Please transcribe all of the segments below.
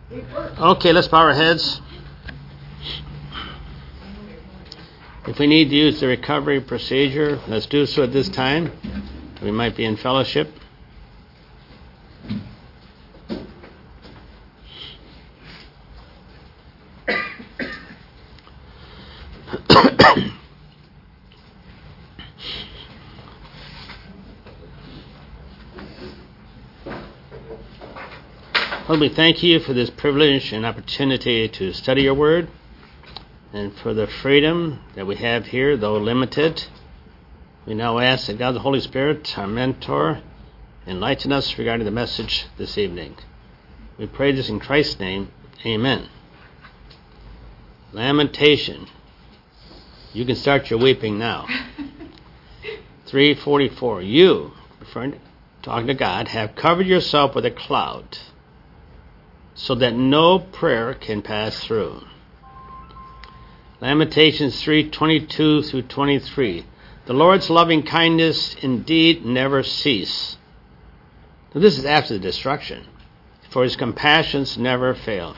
Okay, let's bow our heads. If we need to use the recovery procedure, let's do so at this time. We might be in fellowship. Lord, we thank you for this privilege and opportunity to study your word and for the freedom that we have here, though limited. We now ask that God the Holy Spirit, our mentor, enlighten us regarding the message this evening. We pray this in Christ's name. Amen. Lamentation. You can start your weeping now. 3:44. You, talking to God, have covered yourself with a cloud, so that no prayer can pass through. Lamentations 3:22 through 23. The Lord's loving kindness indeed never cease. Now, this is after the destruction. For his compassions never fail.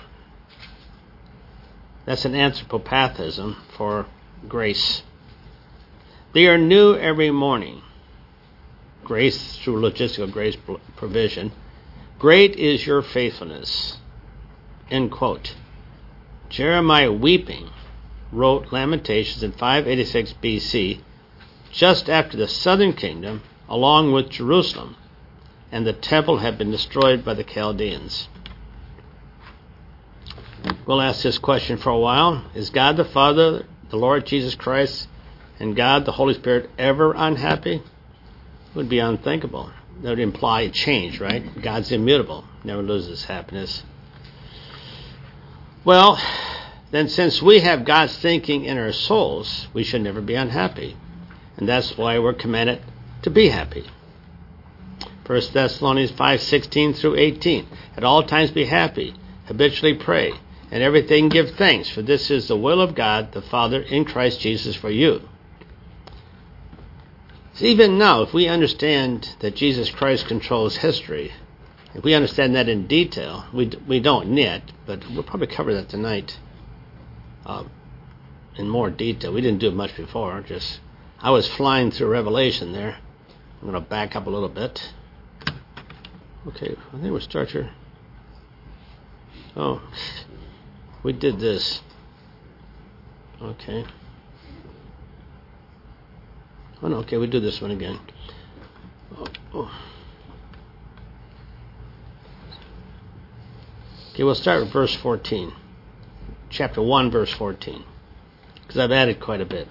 That's an anthropopathism for grace. They are new every morning. Grace through logistical grace provision. Great is your faithfulness. End quote. Jeremiah, weeping, wrote Lamentations in 586 BC, just after the southern kingdom, along with Jerusalem, and the temple had been destroyed by the Chaldeans. We'll ask this question for a while. Is God the Father, the Lord Jesus Christ, and God the Holy Spirit ever unhappy? It would be unthinkable. That would imply a change, right? God's immutable, never loses happiness. Well, then since we have God's thinking in our souls, we should never be unhappy. And that's why we're commanded to be happy. 1 Thessalonians 5:16 through 18. At all times be happy, habitually pray, and everything give thanks, for this is the will of God the Father in Christ Jesus for you. So even now, if we understand that Jesus Christ controls history, if we understand that in detail, we don't yet, but we'll probably cover that tonight in more detail. We didn't do it much before. I was flying through Revelation there. I'm going to back up a little bit. Okay, I think we'll start here. Oh, we did this. Okay. Oh, no, okay, we do this one again. Oh. Okay, we'll start with verse 14. Chapter 1, verse 14. Because I've added quite a bit.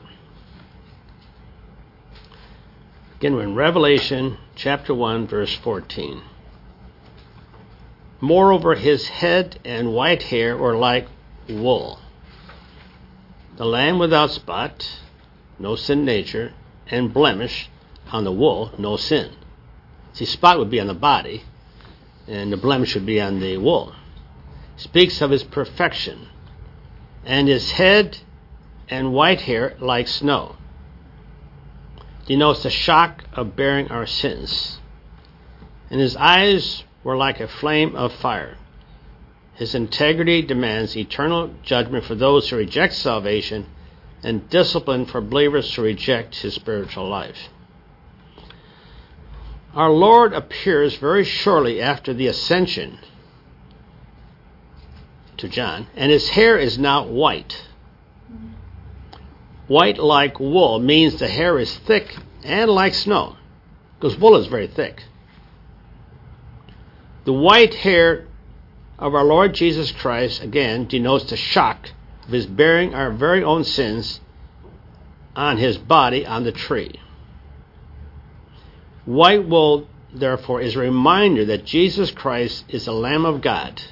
Again, we're in Revelation, chapter 1, verse 14. Moreover, his head and white hair were like wool. The Lamb without spot, no sin nature, and blemish on the wool, no sin. See, spot would be on the body, and the blemish would be on the wool. Speaks of his perfection, and his head and white hair like snow. Denotes the shock of bearing our sins. And his eyes were like a flame of fire. His integrity demands eternal judgment for those who reject salvation and discipline for believers who reject his spiritual life. Our Lord appears very shortly after the ascension to John, and his hair is now white. White like wool means the hair is thick and like snow, because wool is very thick. The white hair of our Lord Jesus Christ, again, denotes the shock of his bearing our very own sins on his body on the tree. White wool, therefore, is a reminder that Jesus Christ is the Lamb of God,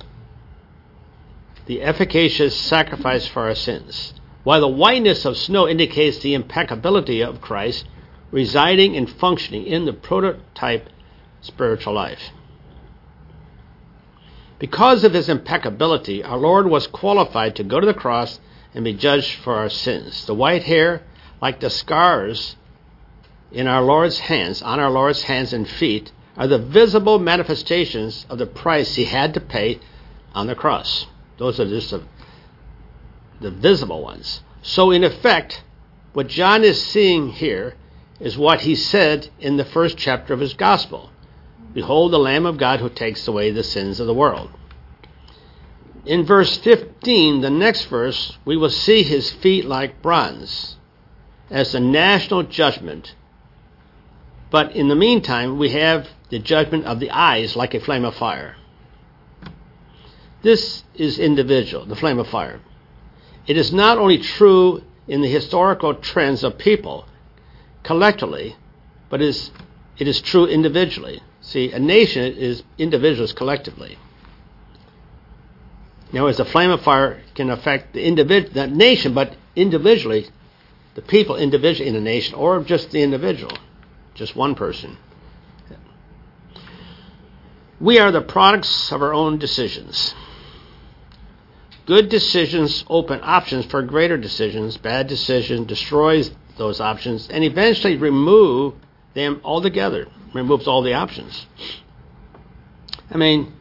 the efficacious sacrifice for our sins, while the whiteness of snow indicates the impeccability of Christ residing and functioning in the prototype spiritual life. Because of his impeccability, our Lord was qualified to go to the cross and be judged for our sins. The white hair, like the scars on our Lord's hands and feet, are the visible manifestations of the price he had to pay on the cross. Those are just the visible ones. So in effect, what John is seeing here is what he said in the first chapter of his gospel. Behold the Lamb of God who takes away the sins of the world. In verse 15, the next verse, we will see his feet like bronze as the national judgment. But in the meantime, we have the judgment of the eyes like a flame of fire. This is individual, the flame of fire. It is not only true in the historical trends of people collectively, but it is true individually. See, a nation is individuals collectively. Now, as the flame of fire can affect the nation, but individually, the people individually in a nation, or just the individual, just one person. We are the products of our own decisions. Good decisions open options for greater decisions. Bad decision destroys those options and eventually remove them altogether, removes all the options. I mean,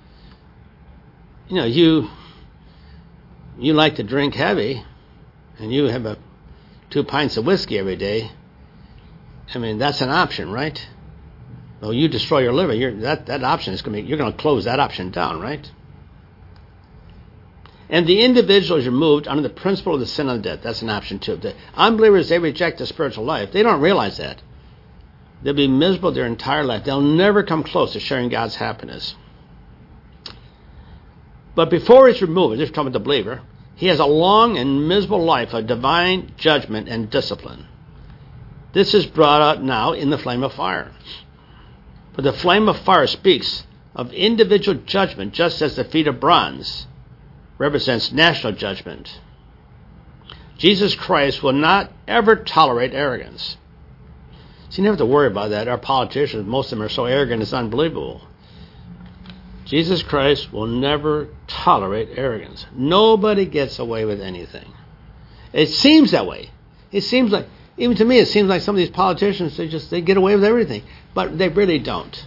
you like to drink heavy and you have 2 pints of whiskey every day. I mean, that's an option, right? Well, you destroy your liver, that option is you're going to close that option down, right? And the individual is removed under the principle of the sin of death. That's an option too. The unbelievers, they reject the spiritual life. They don't realize that. They'll be miserable their entire life. They'll never come close to sharing God's happiness. But before it's removed, this is talking about the believer, he has a long and miserable life of divine judgment and discipline. This is brought out now in the flame of fire. For the flame of fire speaks of individual judgment, just as the feet of bronze represents national judgment. Jesus Christ will not ever tolerate arrogance. So you never have to worry about that. Our politicians, most of them are so arrogant, it's unbelievable. Jesus Christ will never tolerate arrogance. Nobody gets away with anything. It seems that way. It seems like, even to me, it seems like some of these politicians, they get away with everything. But they really don't.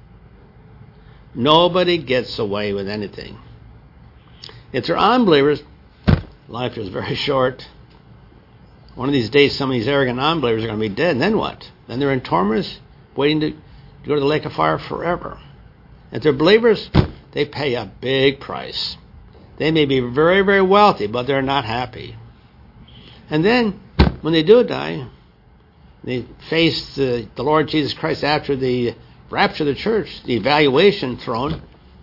Nobody gets away with anything. If they're unbelievers, life is very short. One of these days, some of these arrogant unbelievers are going to be dead, and then what? Then they're in torments, waiting to go to the lake of fire forever. If they're believers, they pay a big price. They may be very, very wealthy, but they're not happy. And then, when they do die, they face the Lord Jesus Christ after the rapture of the church, the evaluation throne.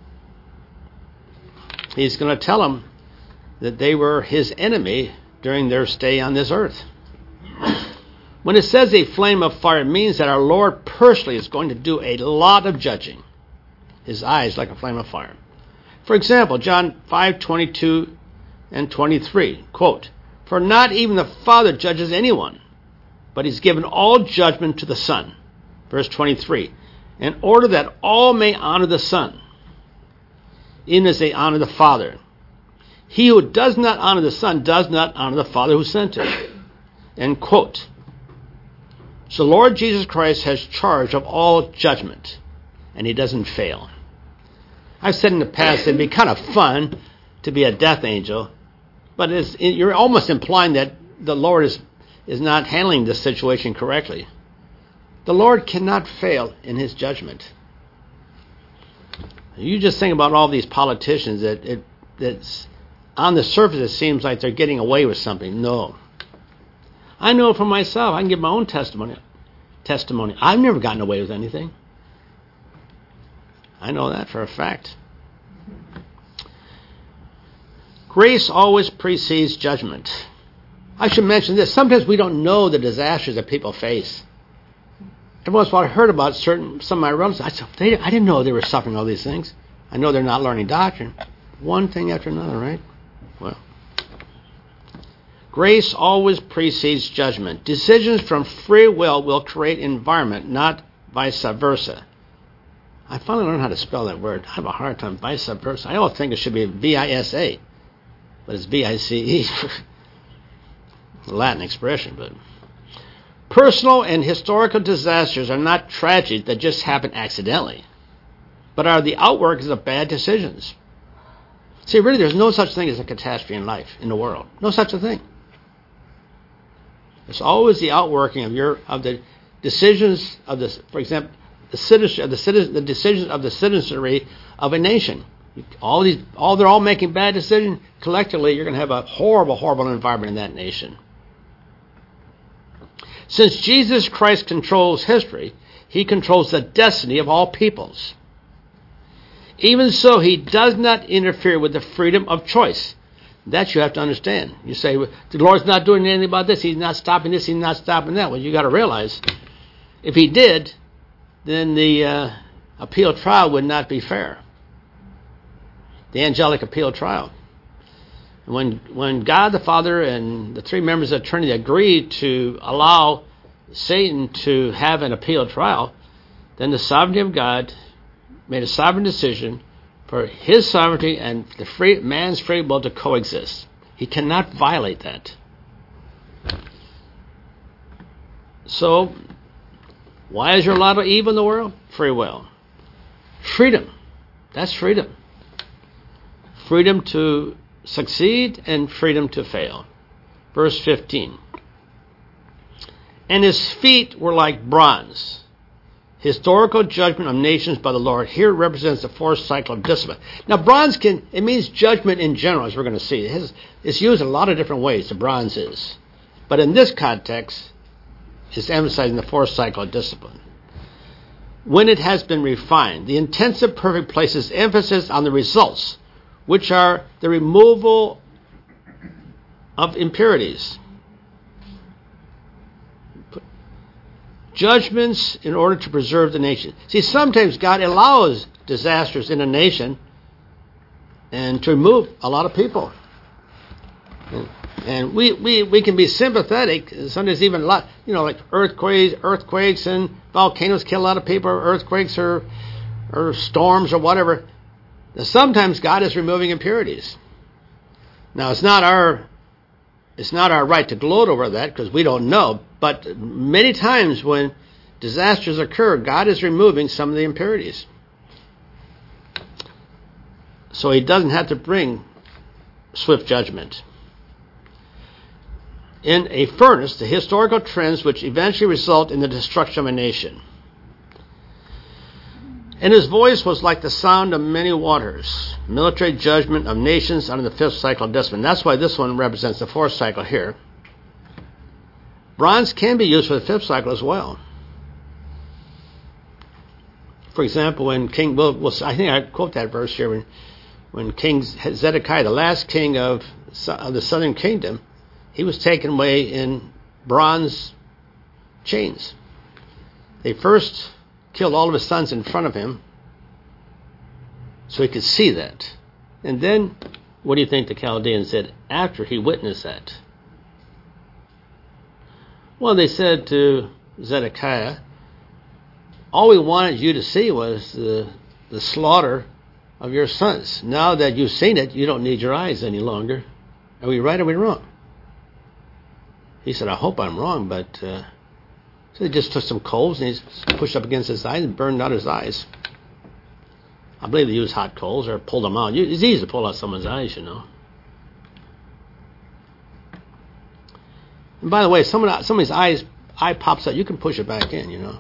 He's going to tell them that they were his enemy during their stay on this earth. When it says a flame of fire, it means that our Lord personally is going to do a lot of judging. His eyes like a flame of fire. For example, John 5:22 and 23, quote, "For not even the Father judges anyone, but he's given all judgment to the Son." Verse 23, "In order that all may honor the Son, even as they honor the Father. He who does not honor the Son does not honor the Father who sent him." End quote. So the Lord Jesus Christ has charge of all judgment, and he doesn't fail. I've said in the past it'd be kind of fun to be a death angel, but you're almost implying that the Lord is not handling this situation correctly. The Lord cannot fail in his judgment. You just think about all these politicians that's on the surface it seems like they're getting away with something. No. I know for myself. I can give my own testimony. I've never gotten away with anything. I know that for a fact. Grace always precedes judgment. I should mention this. Sometimes we don't know the disasters that people face. Every once in a while I heard about some of my relatives. I said, I didn't know they were suffering all these things. I know they're not learning doctrine. One thing after another, right? Well, grace always precedes judgment. Decisions from free will create environment, not vice versa. I finally learned how to spell that word. I have a hard time, vice versa. I always think it should be V-I-S-A, but it's V-I-C-E. Latin expression, but... Personal and historical disasters are not tragedies that just happen accidentally, but are the outworkings of bad decisions. See, really, there's no such thing as a catastrophe in life, in the world. No such a thing. It's always the outworking of the decisions of this, for example, the decisions of the citizenry of a nation. They're all making bad decisions. Collectively, you're going to have a horrible, horrible environment in that nation. Since Jesus Christ controls history, he controls the destiny of all peoples. Even so, he does not interfere with the freedom of choice. That you have to understand. You say, the Lord's not doing anything about this. He's not stopping this. He's not stopping that. Well, you got to realize, if he did, then the appeal trial would not be fair. The angelic appeal trial. When God the Father and the three members of the Trinity agreed to allow Satan to have an appeal trial, then the sovereignty of God made a sovereign decision for his sovereignty and man's free will to coexist. He cannot violate that. So, why is there a lot of evil in the world? Free will. Freedom. That's freedom. Freedom to succeed and freedom to fail. Verse 15. And his feet were like bronze. Historical judgment of nations by the Lord here represents the fourth cycle of discipline. Now, bronze it means judgment in general, as we're going to see. It's used in a lot of different ways, the bronze is. But in this context, it's emphasizing the fourth cycle of discipline. When it has been refined, the intensive perfect places emphasis on the results, which are the removal of impurities. Judgments in order to preserve the nation. See, sometimes God allows disasters in a nation and to remove a lot of people. And we can be sympathetic. Sometimes even a lot, like earthquakes and volcanoes kill a lot of people, or earthquakes or storms or whatever. Now, sometimes God is removing impurities. Now, it's not our right to gloat over that because we don't know. But many times when disasters occur, God is removing some of the impurities. So he doesn't have to bring swift judgment. In a furnace, the historical trends which eventually result in the destruction of a nation. And his voice was like the sound of many waters. Military judgment of nations under the fifth cycle of discipline. That's why this one represents the fourth cycle here. Bronze can be used for the fifth cycle as well. For example, when King, I think I quote that verse here, when King Zedekiah, the last king of the southern kingdom, he was taken away in bronze chains. They first killed all of his sons in front of him so he could see that. And then, what do you think the Chaldeans did after he witnessed that? Well, they said to Zedekiah, all we wanted you to see was the slaughter of your sons. Now that you've seen it, you don't need your eyes any longer. Are we right or are we wrong? He said, I hope I'm wrong, but... So they just took some coals and he pushed up against his eyes and burned out his eyes. I believe they used hot coals or pulled them out. It's easy to pull out someone's eyes, And by the way, somebody's eye pops out, you can push it back in,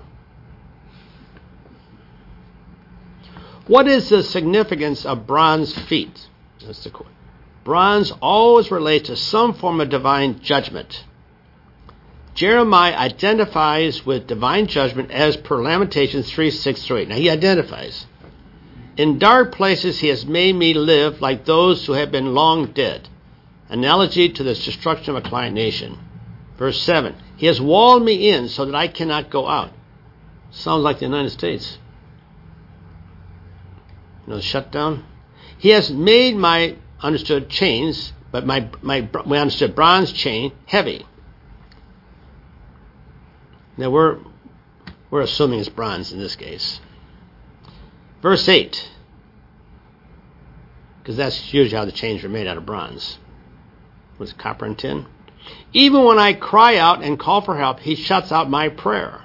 What is the significance of bronze feet? That's the quote. Bronze always relates to some form of divine judgment. Jeremiah identifies with divine judgment as per Lamentations 3:6-8. Now he identifies. In dark places he has made me live like those who have been long dead. Analogy to the destruction of a client nation. Verse 7. He has walled me in so that I cannot go out. Sounds like the United States. The shutdown. He has made my understood chains, but my understood bronze chain heavy. Now we're assuming it's bronze in this case. Verse 8. Because that's usually how the chains were made, out of bronze. Was it copper and tin? Even when I cry out and call for help, he shuts out my prayer.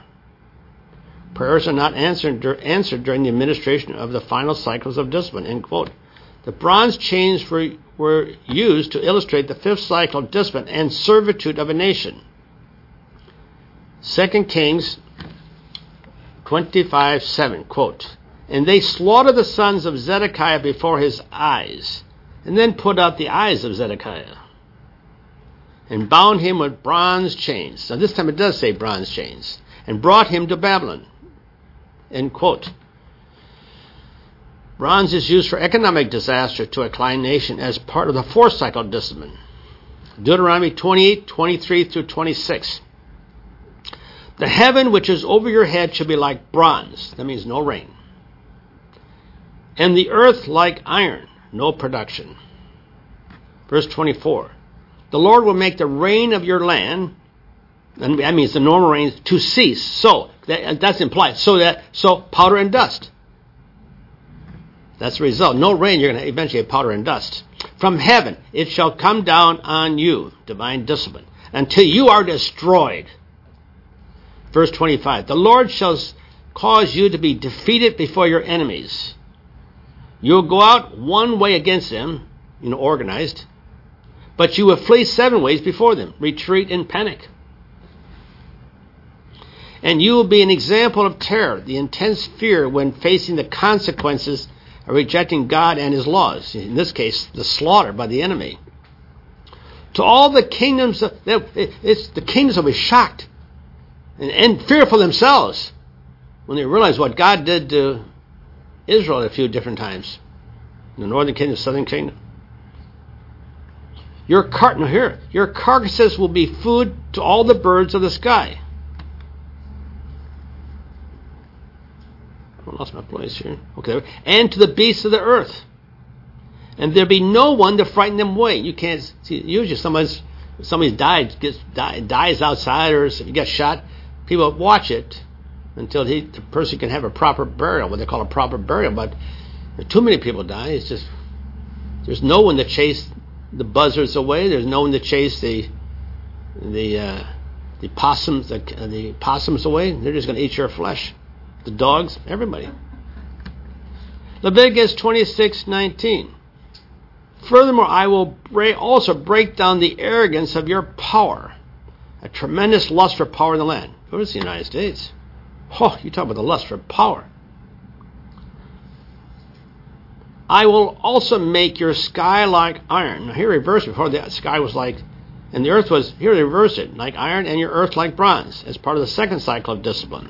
Prayers are not answered during the administration of the final cycles of discipline. End quote. The bronze chains were used to illustrate the fifth cycle of discipline and servitude of a nation. 2 Kings 25:7, quote, "And they slaughtered the sons of Zedekiah before his eyes, and then put out the eyes of Zedekiah, and bound him with bronze chains." Now this time it does say bronze chains. "And brought him to Babylon." End quote. Bronze is used for economic disaster to a client nation as part of the fourth cycle of discipline. Deuteronomy 28:23-26. "The heaven which is over your head shall be like bronze." That means no rain. "And the earth like iron," no production. Verse 24. "The Lord will make the rain of your land," and that means the normal rain, "to cease." So that's implied. So powder and dust. That's the result. No rain, you're going to eventually have powder and dust. "From heaven it shall come down on you," divine discipline, "until you are destroyed." Verse 25. "The Lord shall cause you to be defeated before your enemies. You will go out one way against them," organized, "but you will flee 7 ways before them." Retreat in panic. "And you will be an example of terror, the intense fear when facing the consequences of rejecting God and his laws." In this case, the slaughter by the enemy. "To all the kingdoms, the kingdoms will be shocked and fearful themselves when they realize what God did to Israel a few different times. The northern kingdom, southern kingdom. Your carcasses will be food to all the birds of the sky." I lost my place here. Okay. "And to the beasts of the earth. And there be no one to frighten them away." You can't see. Usually somebody's dies outside, or if you get shot, people watch it until the person can have a proper burial, what they call a proper burial. But too many people die. It's just there's no one to chase the buzzards away. There's no one to chase the possums away. They're just going to eat your flesh. The dogs, everybody. Leviticus 26:19. "Furthermore, I will also break down the arrogance of your power, a tremendous lust for power in the land." Where's the United States? Oh, you talk about the lust for power. "I will also make your sky like iron." Now here reverse. Before the sky was like, and the earth was, here they reverse it, like iron, and your earth like bronze, as part of the second cycle of discipline.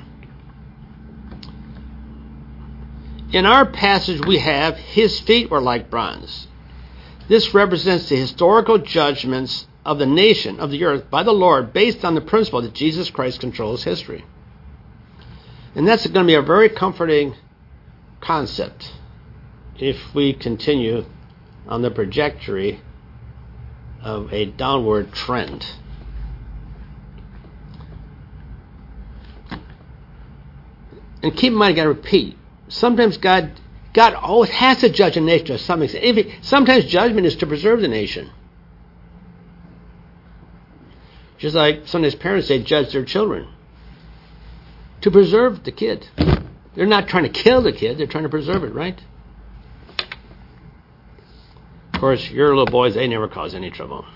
In our passage we have, "His feet were like bronze." This represents the historical judgments of the nation of the earth by the Lord based on the principle that Jesus Christ controls history. And that's going to be a very comforting concept if we continue on the trajectory of a downward trend. And keep in mind, I got to repeat, sometimes God always has to judge a nation to some extent. Sometimes judgment is to preserve the nation. Just like sometimes parents, they judge their children to preserve the kid. They're not trying to kill the kid, they're trying to preserve it, right? Of course, your little boys, they never cause any trouble.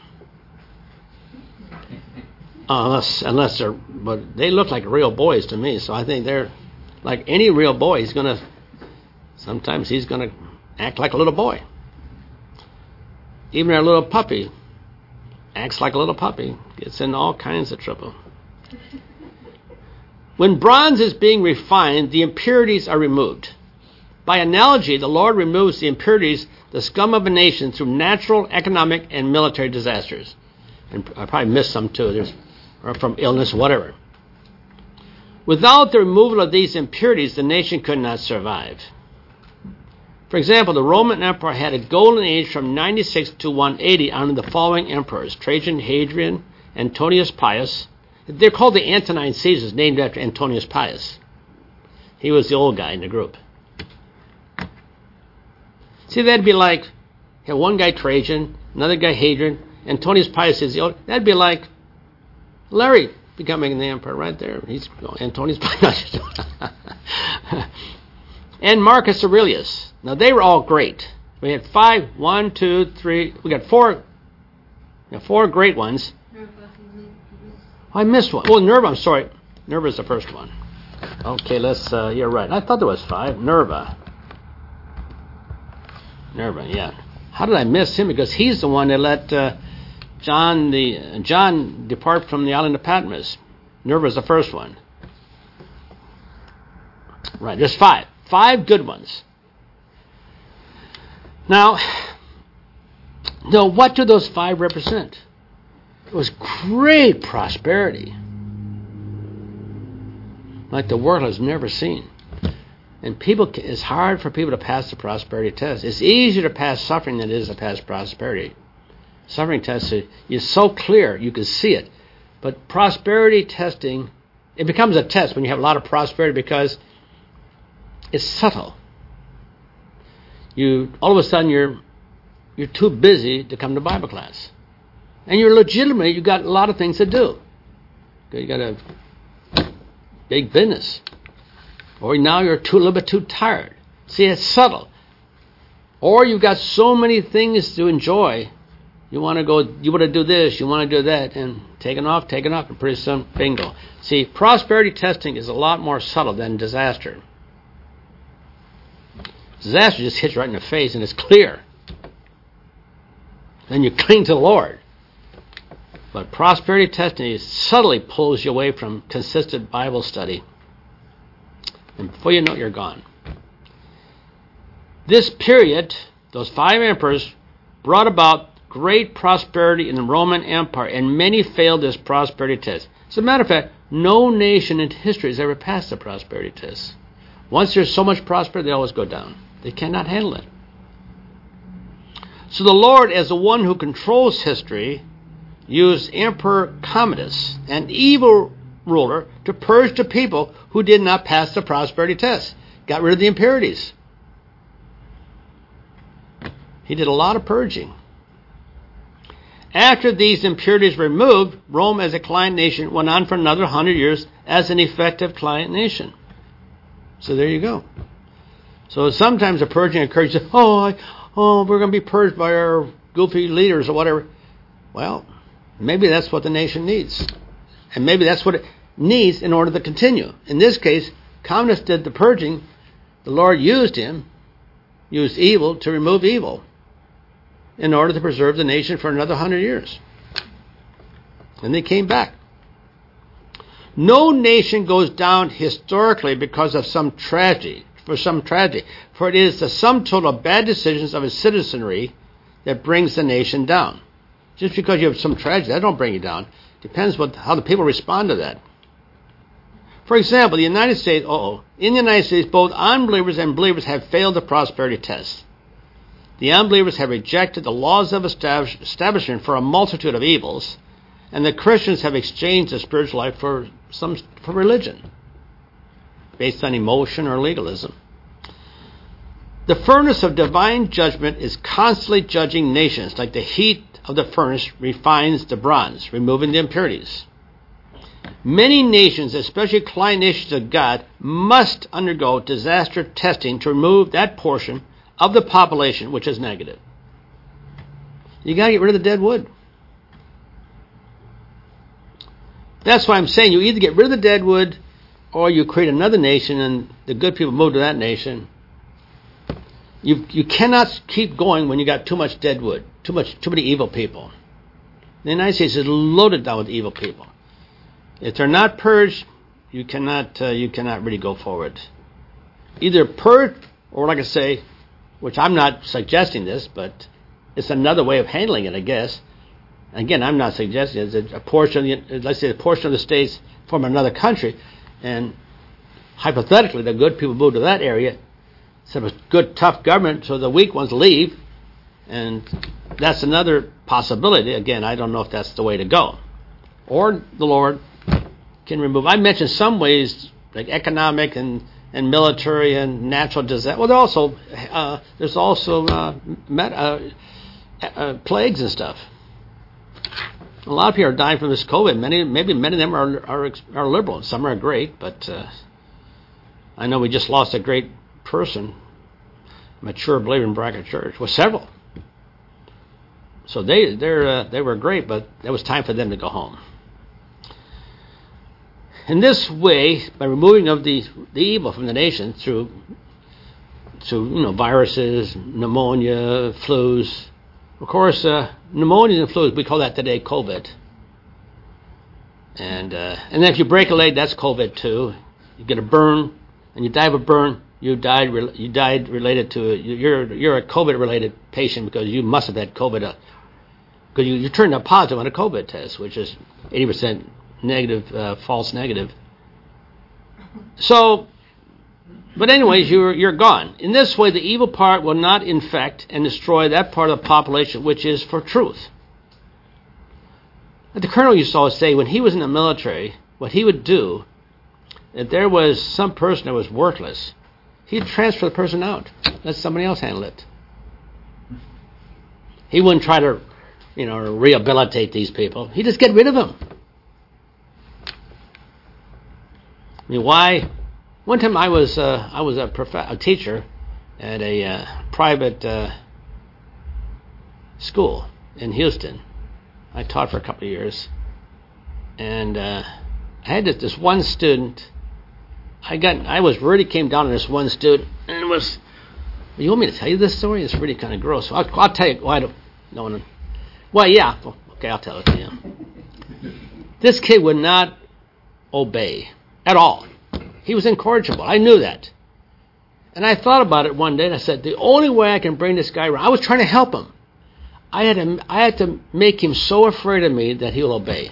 Unless they're, but they look like real boys to me, so I think they're like any real boy. Sometimes he's going to act like a little boy. Even our little puppy acts like a little puppy, gets in all kinds of trouble. When bronze is being refined, the impurities are removed. By analogy, the Lord removes the impurities, the scum of a nation, through natural, economic, and military disasters. And I probably missed some too, or from illness, whatever. Without the removal of these impurities, the nation could not survive. For example, the Roman Empire had a golden age from 96 to 180 under the following emperors: Trajan, Hadrian, Antonius Pius. They're called the Antonine Caesars, named after Antonius Pius. He was the old guy in the group. See, that'd be like, you have one guy Trajan, another guy Hadrian, Antonius Pius is the old. That'd be like Larry becoming the emperor right there. He's Antonius Pius. And Marcus Aurelius. Now, they were all great. We had 5, 1, 2, 3. We got 4. Four great ones. I missed one. Well, Nerva. I'm sorry. Nerva is the first one. Okay, let's. You're right. I thought there was 5. Nerva. Yeah. How did I miss him? Because he's the one that let John depart from the island of Patmos. Nerva is the first one. Right. There's 5. 5 good ones. Now, what do those 5 represent? It was great prosperity, like the world has never seen. And it's hard for people to pass the prosperity test. It's easier to pass suffering than it is to pass prosperity. Suffering test is so clear, you can see it. But prosperity testing, it becomes a test when you have a lot of prosperity because it's subtle. All of a sudden you're too busy to come to Bible class. And you're legitimate, you got a lot of things to do. You got a big business. Or now you're a little bit too tired. See, it's subtle. Or you've got so many things to enjoy. You want to do this, you want to do that, and taking off, and pretty soon, bingo. See, prosperity testing is a lot more subtle than disaster. Disaster just hits you right in the face and it's clear. Then you cling to the Lord. But prosperity testing subtly pulls you away from consistent Bible study. And before you know it, you're gone. This period, those 5 emperors, brought about great prosperity in the Roman Empire, and many failed this prosperity test. As a matter of fact, no nation in history has ever passed the prosperity test. Once there's so much prosperity, they always go down. They cannot handle it. So the Lord, as the one who controls history, used Emperor Commodus, an evil ruler, to purge the people who did not pass the prosperity test. Got rid of the impurities. He did a lot of purging. After these impurities were removed, Rome as a client nation went on for another 100 years as an effective client nation. So there you go. So sometimes the purging occurs, we're going to be purged by our goofy leaders or whatever. Well, maybe that's what the nation needs. And maybe that's what it needs in order to continue. In this case, Commodus did the purging. The Lord used evil to remove evil in order to preserve the nation for another 100 years. And they came back. No nation goes down historically because of some tragedy. For it is the sum total of bad decisions of its citizenry that brings the nation down. Just because you have some tragedy, that don't bring you down. Depends how the people respond to that. For example, in the United States, both unbelievers and believers have failed the prosperity test. The unbelievers have rejected the laws of establishment for a multitude of evils, and the Christians have exchanged their spiritual life for religion, based on emotion or legalism. The furnace of divine judgment is constantly judging nations, like the heat of the furnace refines the bronze, removing the impurities. Many nations, especially client nations of God, must undergo disaster testing to remove that portion of the population which is negative. You got to get rid of the dead wood. That's why I'm saying you either get rid of the dead wood or you create another nation and the good people move to that nation. You cannot keep going when you got too much dead wood, too many evil people. The United States is loaded down with evil people. If they're not purged, you cannot really go forward. Either purge, or like I say, which I'm not suggesting this, but it's another way of handling it, I guess. Again, I'm not suggesting it. It's a portion of the states from another country, and hypothetically, the good people move to that area. So a good, tough government, so the weak ones leave, and that's another possibility. Again, I don't know if that's the way to go. Or the Lord can remove. I mentioned some ways, like economic and military and natural disaster. Well, there's also plagues and stuff. A lot of people are dying from this COVID. Many of them are liberal. Some are great, but I know we just lost a great person. mature believer in Braga Church. Well, several. So they were great, but it was time for them to go home. In this way, by removing of the evil from the nation through viruses, pneumonia, flus. Of course, pneumonia and flus, we call that today COVID. And then if you break a leg, that's COVID too. You get a burn, and you die of a burn. You died related to it. You're a COVID-related patient because you must have had COVID. Because you turned up positive on a COVID test, which is 80% negative, false negative. So, but anyways, you're gone. In this way, the evil part will not infect and destroy that part of the population which is for truth. The colonel used to always say when he was in the military, what he would do, if there was some person that was worthless, he'd transfer the person out. Let somebody else handle it. He wouldn't try to, rehabilitate these people. He'd just get rid of them. I mean, why? One time I was a teacher at a private school in Houston. I taught for a couple of years, and I had this one student. Really came down on this one student, and it was. You want me to tell you this story? It's really kind of gross. I'll tell you. Why? No. Well, yeah. Okay, I'll tell it to you. This kid would not obey at all. He was incorrigible. I knew that. And I thought about it one day, and I said, the only way I can bring this guy around, I was trying to help him. I had to make him so afraid of me that he will obey.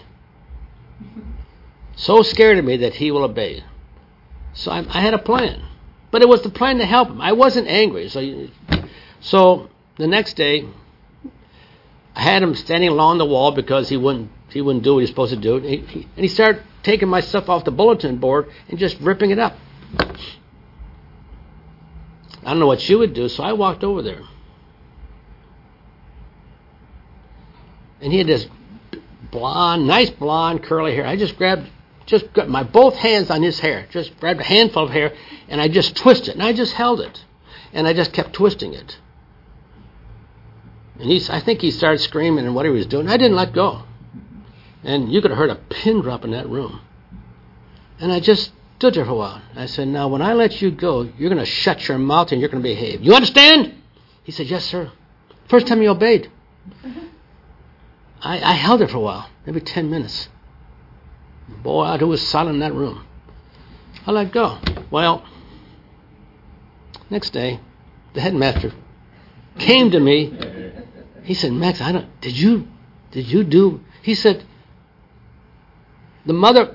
So scared of me that he will obey. So I had a plan. But it was the plan to help him. I wasn't angry. So the next day, I had him standing along the wall because he wouldn't do what he was supposed to do. And he started taking my stuff off the bulletin board and just ripping it up. I don't know what she would do, so I walked over there. And he had this nice blonde, curly hair. I just got my both hands on his hair, just grabbed a handful of hair, and I just twisted it, and I just held it. And I just kept twisting it. And I think he started screaming and what he was doing. I didn't let go. And you could have heard a pin drop in that room. And I just stood there for a while. I said, now, when I let you go, you're going to shut your mouth and you're going to behave. You understand? He said, yes, sir. First time he obeyed. I held it for a while, maybe 10 minutes. Boy, it was silent in that room. I let go. Well, next day, the headmaster came to me. He said, Max, did you do? He said, the mother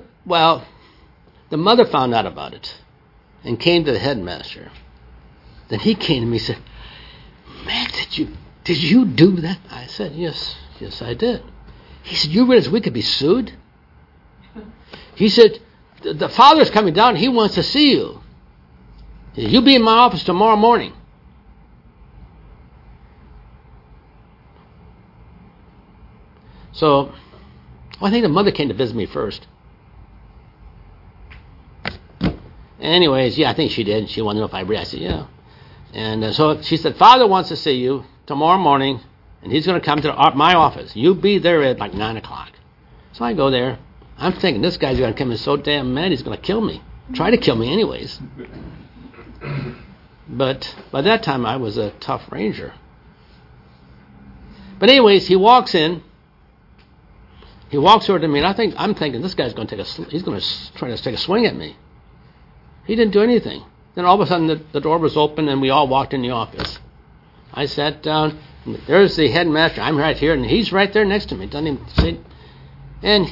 found out about it and came to the headmaster. Then he came to me and said, Max, did you do that? I said, yes, I did. He said, you realize we could be sued? He said, the father's coming down. He wants to see you. He said, you'll be in my office tomorrow morning. So, I think the mother came to visit me first. Anyways, I think she did. She wanted to know if I agreed. I said, yeah. And so she said, Father wants to see you tomorrow morning, and he's going to come to my office. You be there at like 9 o'clock. So I go there. I'm thinking, this guy's going to come in so damn mad, he's going to kill me. Try to kill me anyways. But by that time, I was a tough ranger. But anyways, he walks in. He walks over to me, and I'm thinking, this guy's going to he's going to try to take a swing at me. He didn't do anything. Then all of a sudden, the door was open, and we all walked in the office. I sat down. There's the headmaster. I'm right here, and he's right there next to me. Doesn't even see. And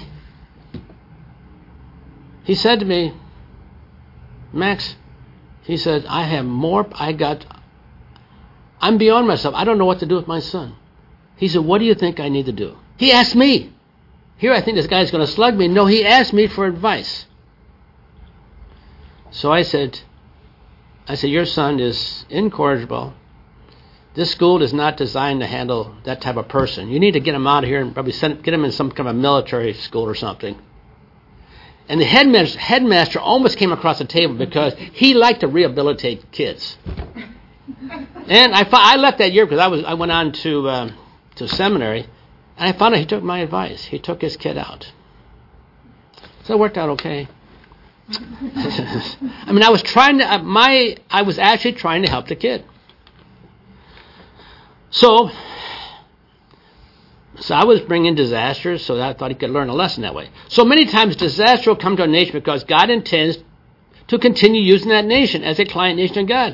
he said to me, Max, he said, I'm beyond myself. I don't know what to do with my son. He said, what do you think I need to do? He asked me. Here I think this guy's going to slug me. No, he asked me for advice. So I said, your son is incorrigible. This school is not designed to handle that type of person. You need to get him out of here and probably get him in some kind of military school or something. And the headmaster almost came across the table because he liked to rehabilitate kids. And I left that year because I went on to seminary, and I found out he took my advice. He took his kid out. So it worked out okay. I mean, I was actually trying to help the kid. So I was bringing disasters, so I thought he could learn a lesson that way. So many times disaster will come to a nation because God intends to continue using that nation as a client nation of God.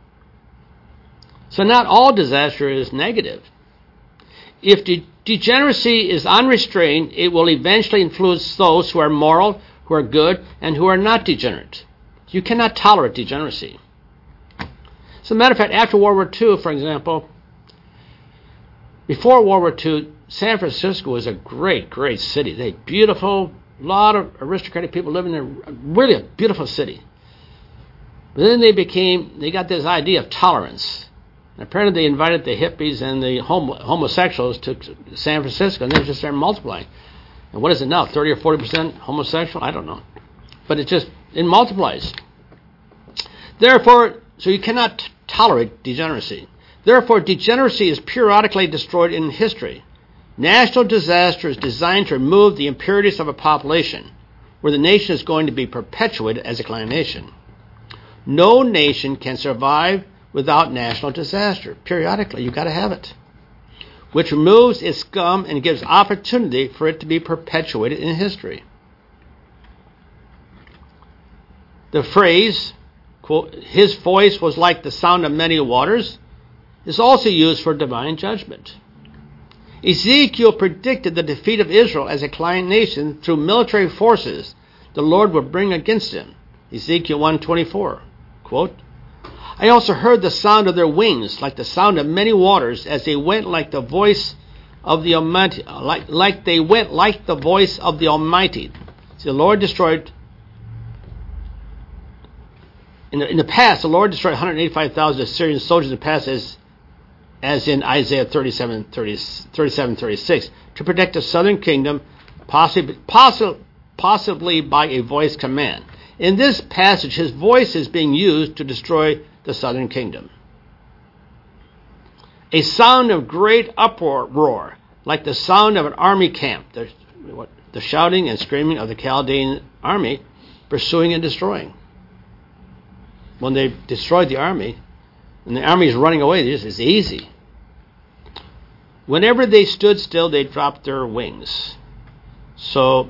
So not all disaster is negative. If degeneracy is unrestrained, it will eventually influence those who are moral, who are good, and who are not degenerate. You cannot tolerate degeneracy. As a matter of fact, after World War II, for example, before World War II, San Francisco was a great, great city. They beautiful, a lot of aristocratic people living there, really a beautiful city. But then they got this idea of tolerance. And apparently they invited the hippies and the homosexuals to San Francisco, and they just started multiplying. And what is it now, 30 or 40% homosexual? I don't know. But it multiplies. Therefore, so you cannot tolerate degeneracy. Therefore, degeneracy is periodically destroyed in history. National disaster is designed to remove the impurities of a population, where the nation is going to be perpetuated as a client nation. No nation can survive without national disaster. Periodically, you've got to have it, which removes its scum and gives opportunity for it to be perpetuated in history. The phrase, quote, his voice was like the sound of many waters, is also used for divine judgment. Ezekiel predicted the defeat of Israel as a client nation through military forces the Lord would bring against him. Ezekiel 1:24, quote, I also heard the sound of their wings, like the sound of many waters, as they went like the voice of the Almighty. Like they went like the voice of the Almighty. See, the Lord destroyed. In the past, the Lord destroyed 185,000 Assyrian soldiers in the past, as in Isaiah 37:36, to protect the southern kingdom, possibly by a voice command. In this passage, his voice is being used to destroy the southern kingdom. A sound of great uproar, like the sound of an army camp, the shouting and screaming of the Chaldean army pursuing and destroying. When they destroyed the army, and the army is running away, it's easy. Whenever they stood still, they dropped their wings. So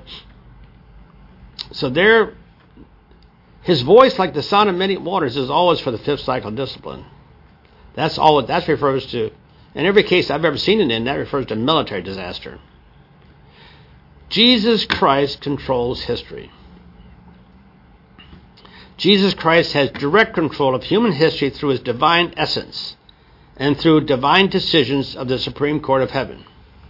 there, his voice, like the sound of many waters, is always for the fifth cycle discipline. That refers to, in every case I've ever seen it in, that refers to military disaster. Jesus Christ controls history. Jesus Christ has direct control of human history through his divine essence and through divine decisions of the Supreme Court of Heaven.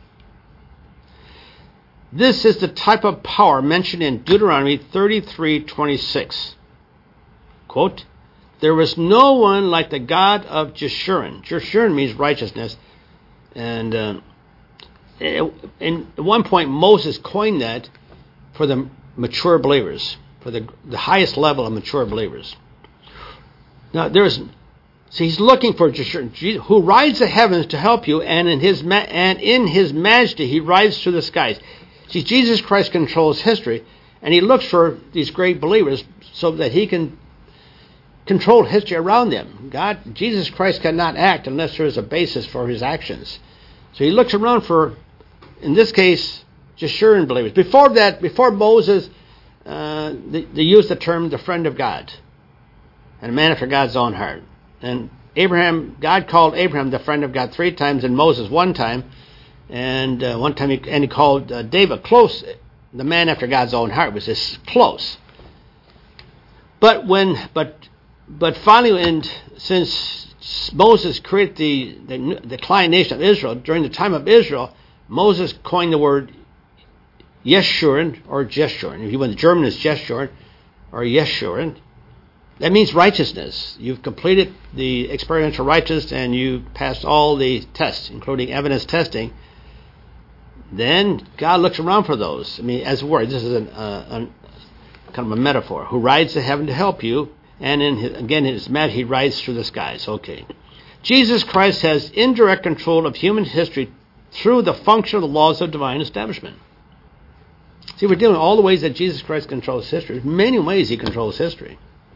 This is the type of power mentioned in Deuteronomy 33:26. Quote, there was no one like the God of Jeshurun. Jeshurun means righteousness. And at one point, Moses coined that for the mature believers, for the highest level of mature believers. Now, he's looking for Jeshurun, who rides the heavens to help you, and in his majesty he rides through the skies. See, Jesus Christ controls history, and he looks for these great believers so that he can control history around them. Jesus Christ cannot act unless there is a basis for his actions. So he looks around for, in this case, Jeshurun believers. Before Moses, they used the term the friend of God, and a man after God's own heart. And God called Abraham the friend of God 3 times, and Moses 1 time. And one time he called David close, the man after God's own heart, was just close. But finally, since Moses created the client nation of Israel, during the time of Israel, Moses coined the word Yeshurun or Jeshurun. If you want, the German is Jeshurun or Yeshurun. That means righteousness. You've completed the experiential righteousness and you passed all the tests, including evidence testing. Then God looks around for those. I mean, as a word, this is kind of a metaphor. Who rides to heaven to help you, and in his majesty he rides through the skies. Okay. Jesus Christ has indirect control of human history through the function of the laws of divine establishment. See, we're dealing with all the ways that Jesus Christ controls history. There's many ways he controls history.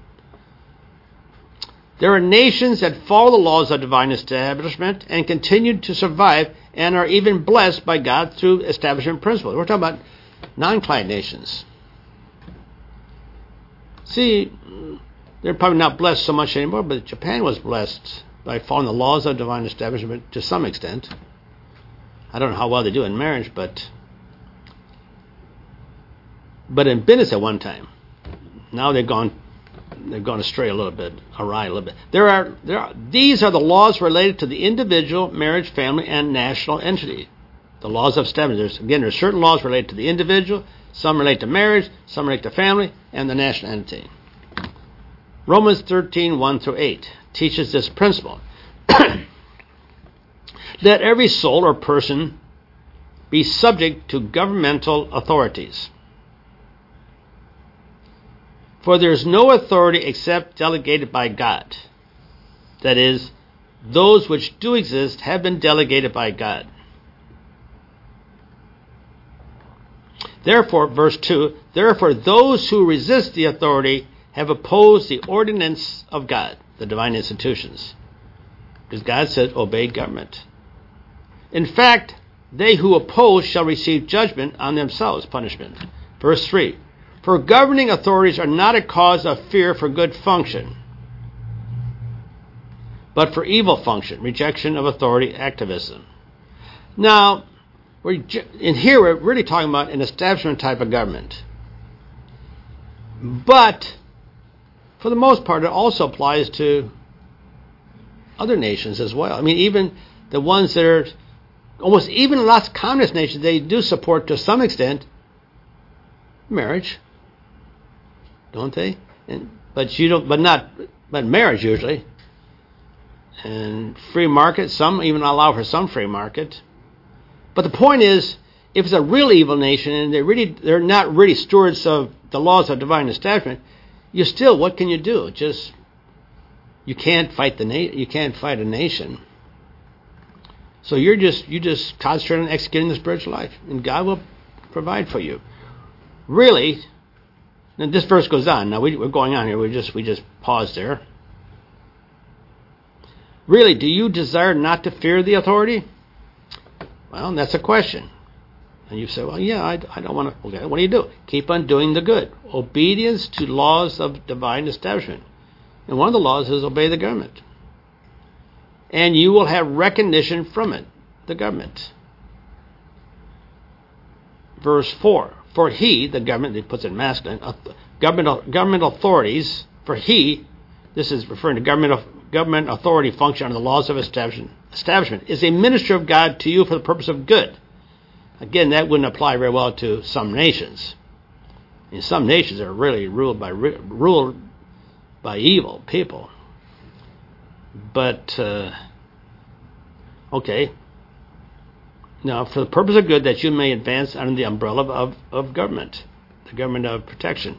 There are nations that follow the laws of divine establishment and continue to survive and are even blessed by God through establishment principles. We're talking about non-client nations. See, they're probably not blessed so much anymore, but Japan was blessed by following the laws of divine establishment to some extent. I don't know how well they do in marriage, but in business at one time. Now they've gone astray a little bit, awry a little bit. These are the laws related to the individual, marriage, family, and national entity. The laws of establishment. There's certain laws related to the individual, some relate to marriage, some relate to family, and the national entity. Romans 13, 1 through 8 teaches this principle. Let every soul or person be subject to governmental authorities. For there is no authority except delegated by God. That is, those which do exist have been delegated by God. Therefore, verse 2, therefore those who resist the authority have opposed the ordinance of God, the divine institutions. Because God said, obey government. In fact, they who oppose shall receive judgment on themselves, punishment. Verse 3, for governing authorities are not a cause of fear for good function, but for evil function, rejection of authority, activism. Now, in here we're really talking about an establishment type of government. But, for the most part, it also applies to other nations as well. I mean, even the ones that are, almost even lots of communist nations, they do support to some extent marriage. Don't they? But marriage usually. And free market, some even allow for some free market. But the point is, if it's a real evil nation and they're not really stewards of the laws of divine establishment, what can you do? You can't fight a nation. So you just concentrate on executing the spiritual life, and God will provide for you. Really. Now this verse goes on. Now we're going on here. We just paused there. Really, do you desire not to fear the authority? Well, that's a question. And you say, well, yeah, I don't want to. Okay, what do? Keep on doing the good. Obedience to laws of divine establishment. And one of the laws is obey the government. And you will have recognition from it, the government. Verse 4. For he, the government, it puts it in masculine, government authorities, for he, this is referring to government authority function under the laws of establishment, is a minister of God to you for the purpose of good. Again, that wouldn't apply very well to some nations. I mean, some nations are really ruled by evil people. But, okay. Now, for the purpose of good, that you may advance under the umbrella of government, the government of protection,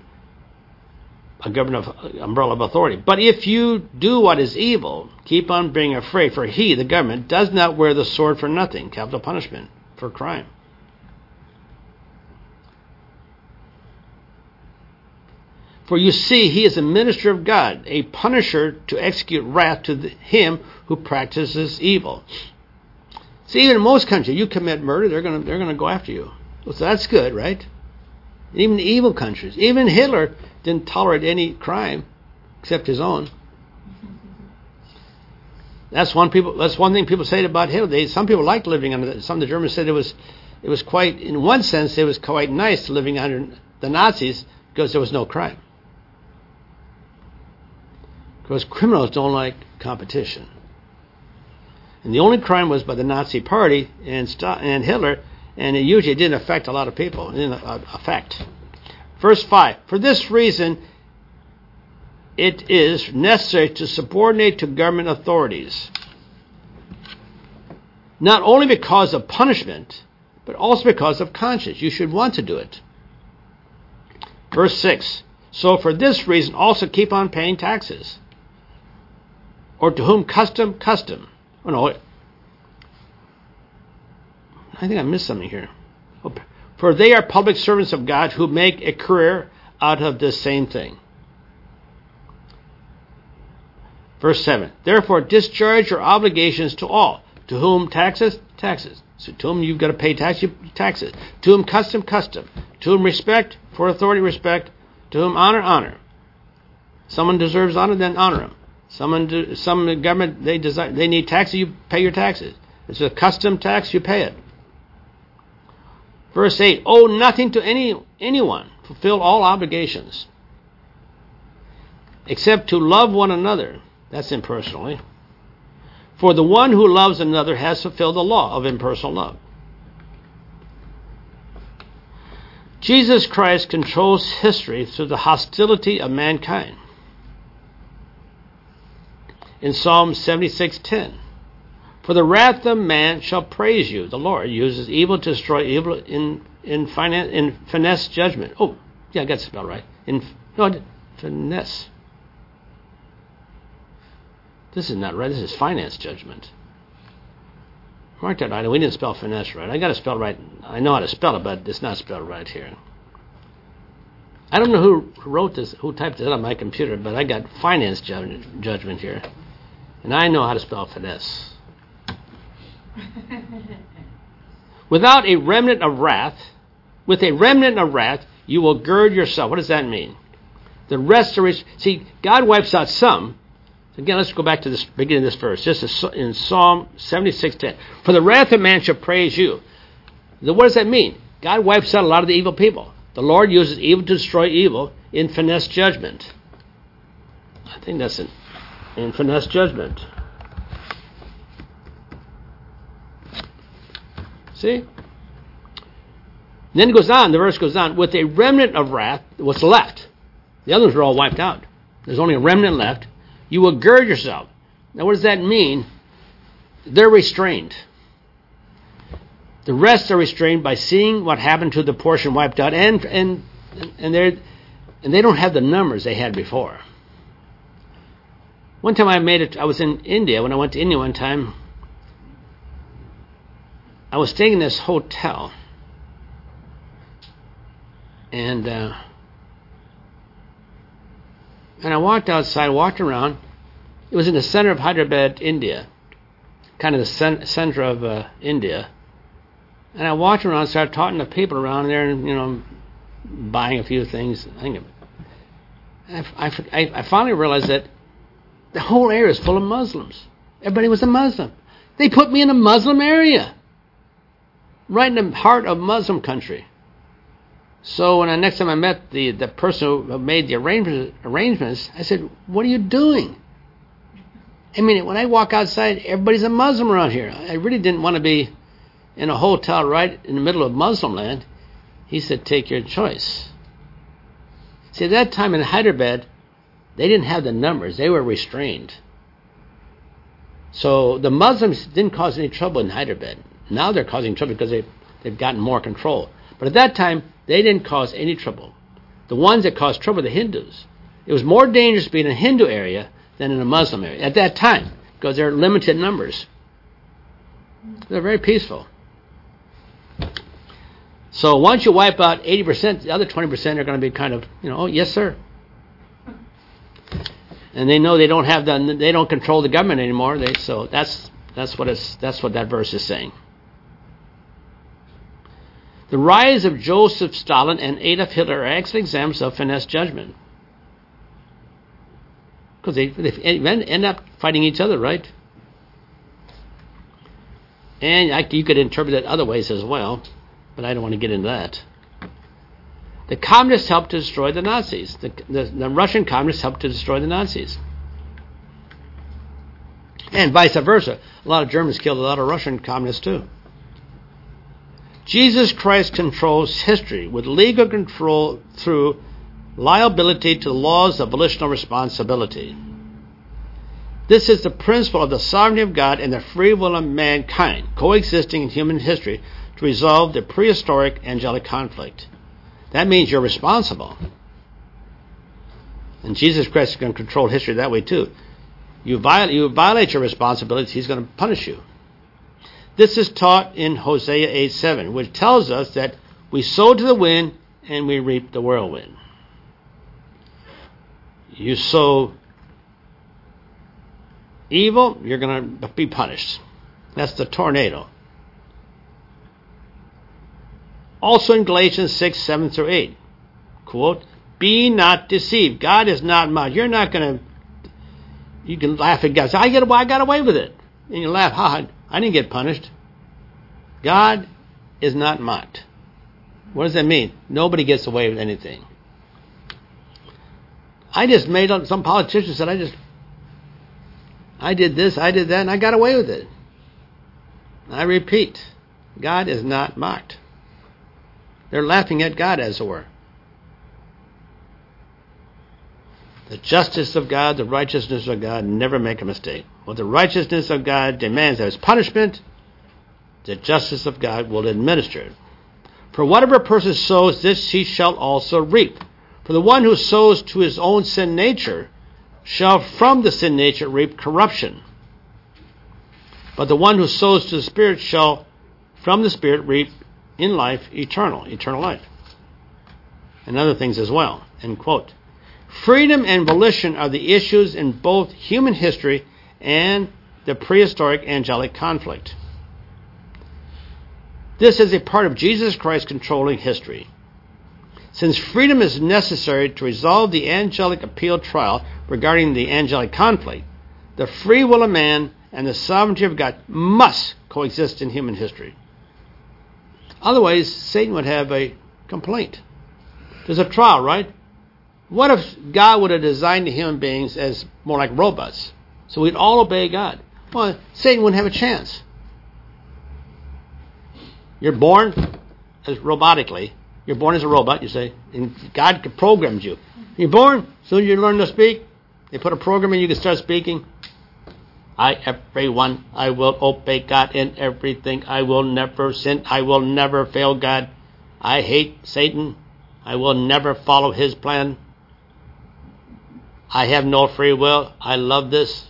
umbrella of authority. But if you do what is evil, keep on being afraid, for he, the government, does not wear the sword for nothing, capital punishment, for crime. For you see, he is a minister of God, a punisher to execute wrath to him who practices evil. See, even in most countries, you commit murder, they're going to go after you. So that's good, right? Even evil countries. Even Hitler didn't tolerate any crime except his own. That's one thing people say about Hitler. Some people liked living under that. Some of the Germans said it was quite, in one sense, it was quite nice living under the Nazis because there was no crime. Because criminals don't like competition. And the only crime was by the Nazi Party and Hitler, and it usually didn't affect a lot of people. It didn't affect. Verse 5, for this reason it is necessary to subordinate to government authorities, not only because of punishment, but also because of conscience. You should want to do it. Verse 6, so for this reason also keep on paying taxes. or to whom custom. Oh no, I think I missed something here. For they are public servants of God who make a career out of the same thing. Verse 7. Therefore discharge your obligations to all. To whom taxes? Taxes. So to whom you've got to pay taxes. To whom custom. To whom respect, for authority respect. To whom honor. Someone deserves honor, then honor him. Some government, they need taxes, you pay your taxes. It's a custom tax, you pay it. Verse 8, owe nothing to anyone. Fulfill all obligations. Except to love one another. That's impersonally. For the one who loves another has fulfilled the law of impersonal love. Jesus Christ controls history through the hostility of mankind. In Psalm 76:10, for the wrath of man shall praise you. The Lord uses evil to destroy evil in finesse judgment. Oh, yeah, I got the spell right. Finesse. This is not right. This is finance judgment. Mark that item. We didn't spell finesse right. I got to spell right. I know how to spell it, but it's not spelled right here. I don't know who wrote this, who typed it on my computer, but I got finance judgment here. And I know how to spell finesse. Without a remnant of wrath, with a remnant of wrath, you will gird yourself. What does that mean? The restoration. See, God wipes out some. Again, let's go back to this beginning of this verse. Just in Psalm 76:10. For the wrath of man shall praise you. What does that mean? God wipes out a lot of the evil people. The Lord uses evil to destroy evil in finesse judgment. I think that's it. In finesse judgment. See? Then it goes on, the verse goes on, with a remnant of wrath, what's left. The others were all wiped out. There's only a remnant left. You will gird yourself. Now what does that mean? They're restrained. The rest are restrained by seeing what happened to the portion wiped out, and they don't have the numbers they had before. One time I was in India. When I went to India one time, I was staying in this hotel, and I walked outside, walked around. It was in the center of Hyderabad, India, kind of the center of India. And I walked around, started talking to people around there, and buying a few things. I finally realized that the whole area is full of Muslims. Everybody was a Muslim. They put me in a Muslim area, right in the heart of Muslim country. So when next time I met the person who made the arrangements, I said, "What are you doing?" I mean, when I walk outside, everybody's a Muslim around here. I really didn't want to be in a hotel right in the middle of Muslim land. He said, "Take your choice." See, at that time in Hyderabad, they didn't have the numbers. They were restrained. So the Muslims didn't cause any trouble in Hyderabad. Now they're causing trouble because they've gotten more control. But at that time, they didn't cause any trouble. The ones that caused trouble were the Hindus. It was more dangerous to be in a Hindu area than in a Muslim area at that time because they're limited numbers. They're very peaceful. So once you wipe out 80%, the other 20% are going to be kind of, oh, yes, sir. And they know they don't control the government anymore. So that's what that verse is saying. The rise of Joseph Stalin and Adolf Hitler are excellent examples of finesse judgment. Because they end up fighting each other, right? And you could interpret it other ways as well, but I don't want to get into that. The communists helped to destroy the Nazis. The Russian communists helped to destroy the Nazis. And vice versa. A lot of Germans killed a lot of Russian communists too. Jesus Christ controls history with legal control through liability to the laws of volitional responsibility. This is the principle of the sovereignty of God and the free will of mankind coexisting in human history to resolve the prehistoric angelic conflict. That means you're responsible. And Jesus Christ is going to control history that way too. You violate your responsibilities, he's going to punish you. This is taught in Hosea 8:7, which tells us that we sow to the wind and we reap the whirlwind. You sow evil, you're going to be punished. That's the tornado. Also in Galatians 6:7-8, quote, "Be not deceived. God is not mocked." You're not going to, you can laugh at God. Say, I got away with it. And you laugh, I didn't get punished. God is not mocked. What does that mean? Nobody gets away with anything. I just made up, some politician said, I did this, I did that, and I got away with it. I repeat, God is not mocked. They're laughing at God, as it were. The justice of God, the righteousness of God, never make a mistake. What the righteousness of God demands as punishment, the justice of God will administer it. For whatever a person sows, this he shall also reap. For the one who sows to his own sin nature shall from the sin nature reap corruption. But the one who sows to the Spirit shall from the Spirit reap in life eternal life. And other things as well. End quote. Freedom and volition are the issues in both human history and the prehistoric angelic conflict. This is a part of Jesus Christ controlling history. Since freedom is necessary to resolve the angelic appeal trial regarding the angelic conflict, the free will of man and the sovereignty of God must coexist in human history. Otherwise, Satan would have a complaint. There's a trial, right? What if God would have designed the human beings as more like robots? So we'd all obey God. Well, Satan wouldn't have a chance. You're born as robotically. You're born as a robot, you say, and God programmed you. You're born, as soon as you learn to speak, they put a program in you can start speaking. Everyone, I will obey God in everything. I will never sin. I will never fail God. I hate Satan. I will never follow his plan. I have no free will. I love this.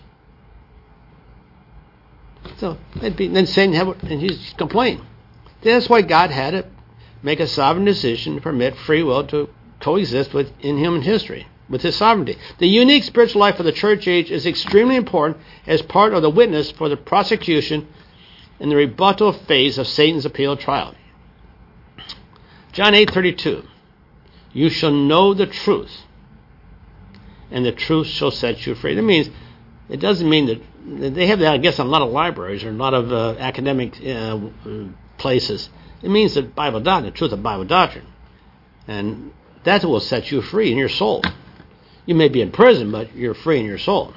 So then Satan and he's complaining. That's why God had to make a sovereign decision to permit free will to coexist in human history with his sovereignty. The unique spiritual life of the church age is extremely important as part of the witness for the prosecution in the rebuttal phase of Satan's appeal trial. John 8:32. You shall know the truth, and the truth shall set you free. That means, it doesn't mean that they have that, I guess, in a lot of libraries or a lot of academic places. It means the Bible doctrine, the truth of Bible doctrine. And that will set you free in your soul. You may be in prison, but you're free in your soul.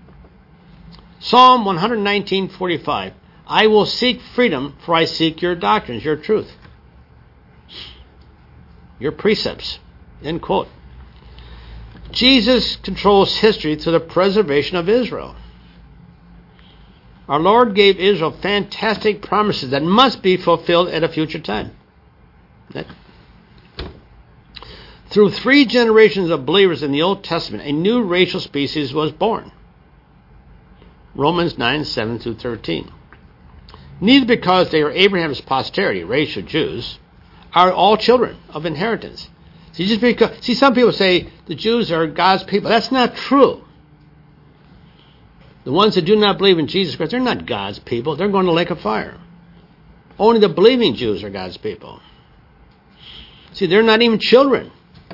Psalm 119:45. I will seek freedom, for I seek your doctrines, your truth, your precepts. End quote. Jesus controls history through the preservation of Israel. Our Lord gave Israel fantastic promises that must be fulfilled at a future time. Through 3 generations of believers in the Old Testament, a new racial species was born. Romans 9:7-13. Neither because they are Abraham's posterity, racial Jews, are all children of inheritance. See, some people say the Jews are God's people. That's not true. The ones that do not believe in Jesus Christ, they're not God's people. They're going to the lake of fire. Only the believing Jews are God's people. See, they're not even children.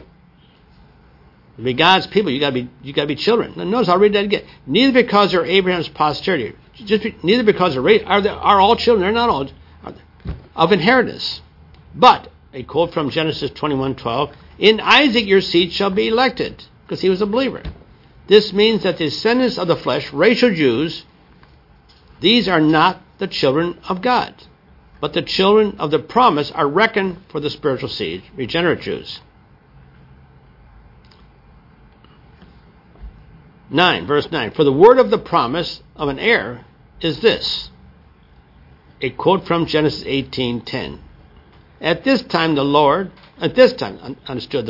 To be God's people, you got to be children. Now, notice, I'll read that again. Neither because they're Abraham's posterity, neither because are all children. They're not all of inheritance. But a quote from Genesis 21:12: "In Isaac your seed shall be elected," because he was a believer. This means that the descendants of the flesh, racial Jews, these are not the children of God, but the children of the promise are reckoned for the spiritual seed, regenerate Jews. 9, verse 9. For the word of the promise of an heir is this. A quote from Genesis 18:10. At this time, the Lord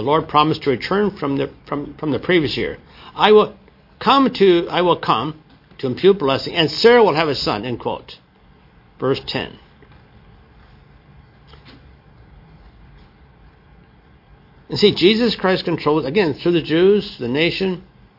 promised to return from the previous year. I will come to impute blessing, and Sarah will have a son, end quote. Verse 10. And see, Jesus Christ controls, again, through the Jews, the nation.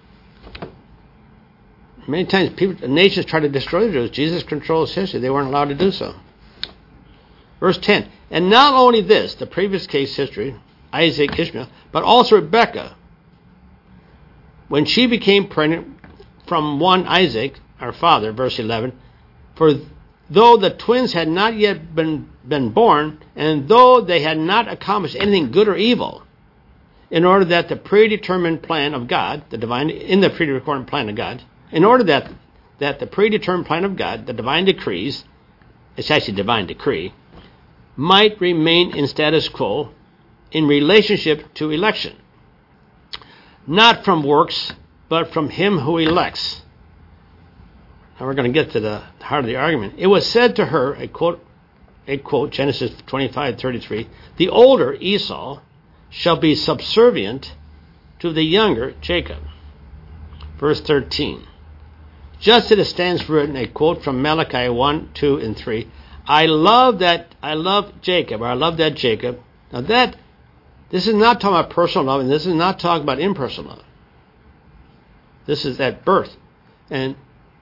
Many times nations try to destroy the Jews. Jesus controls history. They weren't allowed to do so. Verse 10. And not only this, the previous case history, Isaac, Ishmael, but also Rebekah, when she became pregnant from one Isaac, our father, verse 11, for though the twins had not yet been born, and though they had not accomplished anything good or evil, in order that the predetermined plan of God, in the predetermined plan of God, in order that the predetermined plan of God, the divine decrees, it's actually divine decree, might remain in status quo in relationship to election, not from works, but from him who elects. Now we're going to get to the heart of the argument. It was said to her, a quote, Genesis 25:33, the older Esau shall be subservient to the younger Jacob. Verse 13. Just as it stands written, a quote from Malachi 1, 2, and 3, I love Jacob, or I love that Jacob. Now this is not talking about personal love, and this is not talking about impersonal love. This is at birth. And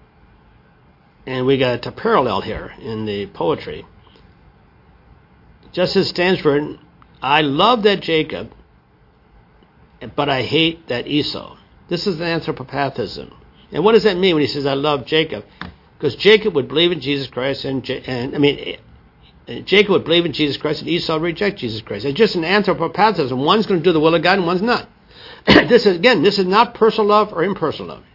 we got a parallel here in the poetry. Just as it stands written, I love that Jacob, but I hate that Esau. This is anthropopathism. And what does that mean when he says, I love Jacob? Because Jacob would believe in Jesus Christ, Jacob would believe in Jesus Christ, and Esau would reject Jesus Christ. It's just an anthropopathism. One's going to do the will of God, and one's not. This is not personal love or impersonal love.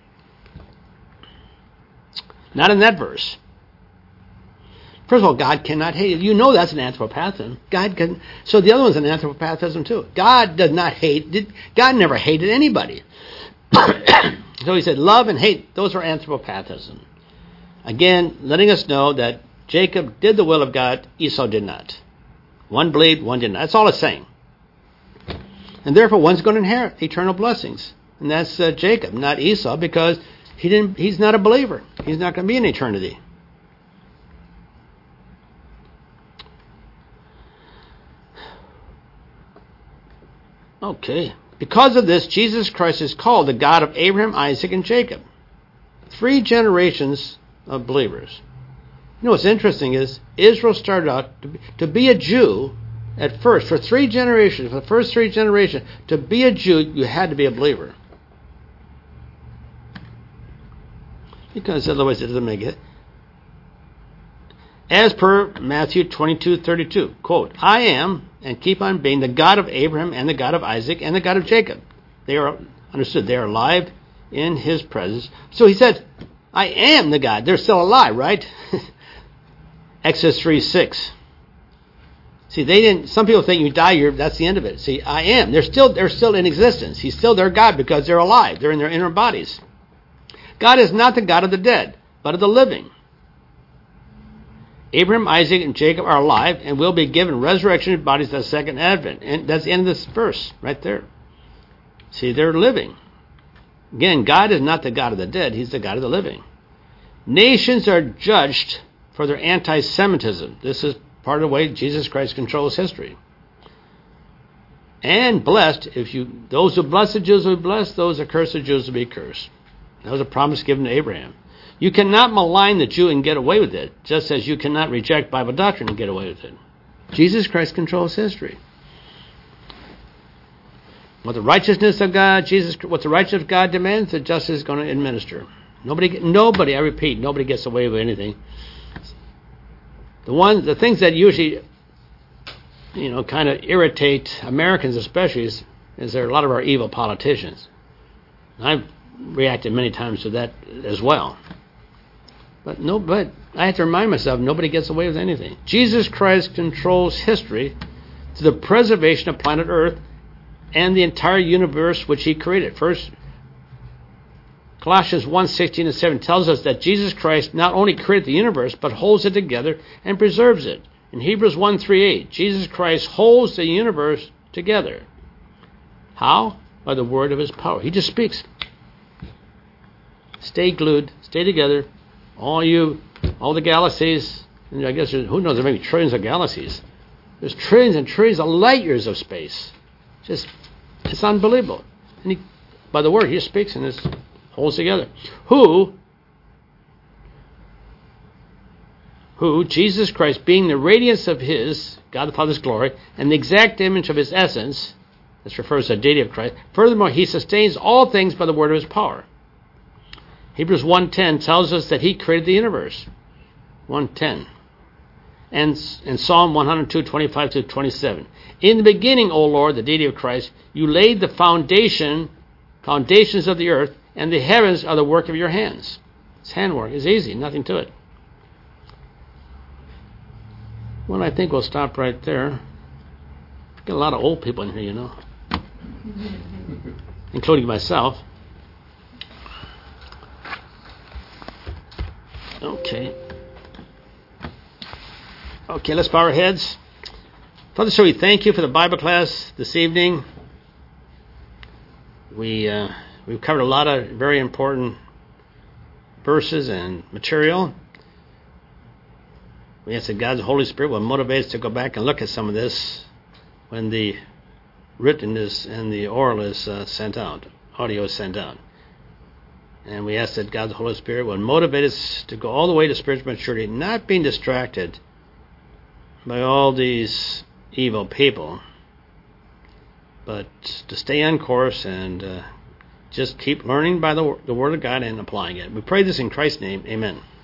Not in that verse. First of all, God cannot hate. You know that's an anthropopathism. So the other one's an anthropopathism too. God does not hate. God never hated anybody. So he said, love and hate, those are anthropopathism. Again, letting us know that Jacob did the will of God, Esau did not. One believed, one did not. That's all it's saying. And therefore, one's going to inherit eternal blessings. And that's Jacob, not Esau, because he's not a believer. He's not going to be in eternity. Okay. Because of this, Jesus Christ is called the God of Abraham, Isaac, and Jacob. 3 generations of believers. You know what's interesting is Israel started out to be a Jew at first. For 3 generations, for the first 3 generations, to be a Jew, you had to be a believer. Because otherwise it doesn't make it. As per Matthew 22:32, quote, I am, and keep on being, the God of Abraham and the God of Isaac and the God of Jacob. They are understood. They are alive in his presence. So he said, I am the God. They're still alive, right? Exodus 3:6. See, some people think you die, that's the end of it. See, I am. They're still in existence. He's still their God because they're alive. They're in their inner bodies. God is not the God of the dead, but of the living. Abraham, Isaac, and Jacob are alive and will be given resurrection bodies at the second advent. And that's the end of this verse right there. See, they're living. Again, God is not the God of the dead. He's the God of the living. Nations are judged for their anti-Semitism. This is part of the way Jesus Christ controls history. And blessed, those who bless the Jews will be blessed, those who curse the Jews will be cursed. That was a promise given to Abraham. You cannot malign the Jew and get away with it, just as you cannot reject Bible doctrine and get away with it. Jesus Christ controls history. What the righteousness of God, what the righteousness of God demands, the justice is going to administer. Nobody, I repeat, nobody gets away with anything. The things that usually, kind of irritate Americans especially is there are a lot of our evil politicians. I've reacted many times to that as well. But I have to remind myself, nobody gets away with anything. Jesus Christ controls history to the preservation of planet Earth and the entire universe which he created. First, Colossians 1:16 and 7 tells us that Jesus Christ not only created the universe, but holds it together and preserves it. In Hebrews 1:3-8, Jesus Christ holds the universe together. How? By the word of his power. He just speaks. Stay glued. Stay together. All the galaxies. And I guess who knows? There may be trillions of galaxies. There's trillions and trillions of light years of space. It's unbelievable. And by the word, he speaks and it holds together. Who, Jesus Christ, being the radiance of his, God the Father's glory, and the exact image of his essence, this refers to the deity of Christ, furthermore, he sustains all things by the word of his power. Hebrews 1:10 tells us that he created the universe. 1:10. And in Psalm 102:25-27. In the beginning, O Lord, the deity of Christ, you laid the foundations of the earth, and the heavens are the work of your hands. It's handwork. It's easy. Nothing to it. Well, I think we'll stop right there. Got a lot of old people in here, you know, including myself. Okay, let's bow our heads. Father, so we thank you for the Bible class this evening. We've covered a lot of very important verses and material. We ask that God's Holy Spirit will motivate us to go back and look at some of this when the written is and the oral is sent out, audio is sent out. And we ask that God's Holy Spirit will motivate us to go all the way to spiritual maturity, not being distracted by all these evil people, but to stay on course and just keep learning by the Word of God and applying it. We pray this in Christ's name. Amen.